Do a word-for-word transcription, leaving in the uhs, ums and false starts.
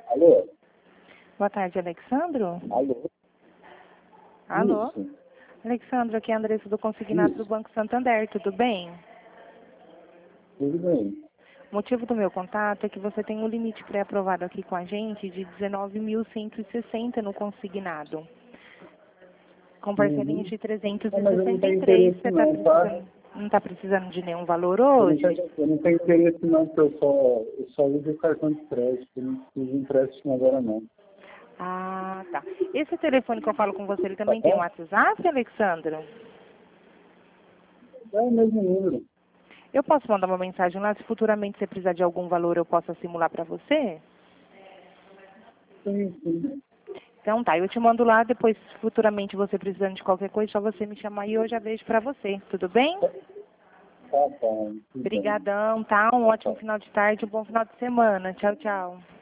Alô? Boa tarde, Alexandro. Alô? Alô? Isso. Alexandro, aqui é a Andressa do Consignado do Isso. Banco Santander, tudo bem? Tudo bem. O motivo do meu contato é que você tem um limite pré-aprovado aqui com a gente de dezenove mil cento e sessenta no consignado. Com parcelinhas Uhum. de trezentos Não, e mas eu não sessenta e tenho três. interesse Você está não, tá? precisando, não está precisando de nenhum valor Eu não hoje? tenho, eu não tenho interesse não, porque eu só, eu só uso o cartão de crédito. Eu não preciso de empréstimo agora não. Ah, tá. Esse telefone que eu falo com você, ele Tá também tem um bom? WhatsApp, Alexandro? É o mesmo número. Eu posso mandar uma mensagem lá, se futuramente você precisar de algum valor, eu possa simular para você? Sim, sim. Então tá, eu te mando lá, depois futuramente você precisando de qualquer coisa, só você me chamar e eu já vejo pra você, tudo bem? Tá bom. Tudo bem. Obrigadão, tá? Um Tá, ótimo tá. final de tarde, um bom final de semana. Tchau, tchau.